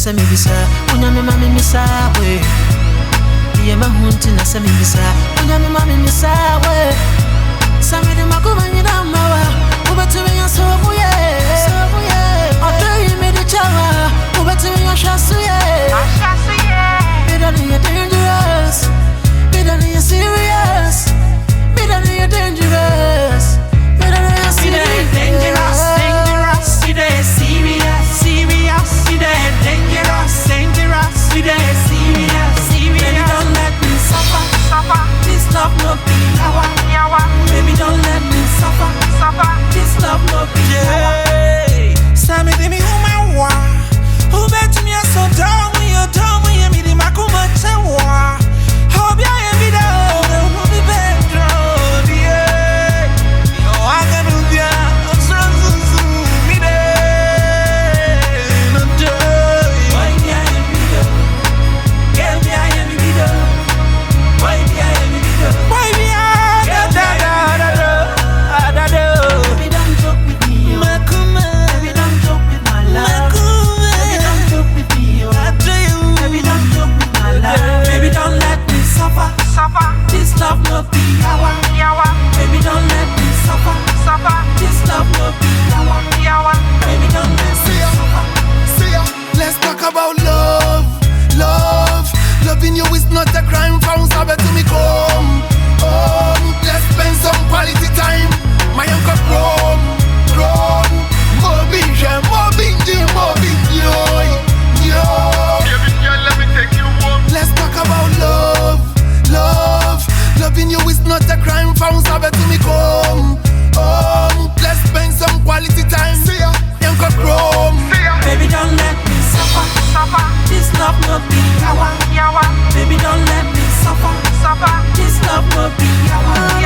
send me visa. When I'm mammy missa way. Yeah, my hunting, I send me visa. When I'm mammy missa way. Some of them are going in a mower. Over to me, so yeah. I'll tell you, made a chower. Over to me, I shall see it. Better than you're dangerous. Better than you're serious. Better than you're dangerous. Better than you're serious. Dangerous. See that serious. See that dangerous. See that serious. Baby, don't let me suffer. This love no be yawa. Baby, don't let me suffer. This love no be yawa. Sammy, give me who my wa. Who bet me so down when you're down when you meet him? I come and tell wa. Hope you ain't be down. We'll be better. Yeah. Yo, I can do that. This love no be yawa. Baby, don't let me suffer. This love no be yawa. Baby, don't let me suffer. See ya. Let's talk about love. Loving you is not a crime. Found Sabe to me come. Let's spend some quality time. My uncle grown. More big joy. Baby girl, let me take you home. Let's talk about love. Loving you is not a crime. Found Sabe to me come. Let's spend some quality time. See ya, Uncle Chrome. Baby, don't let me suffer. This love no be yawa. Baby, don't let me suffer. This love no be yawa.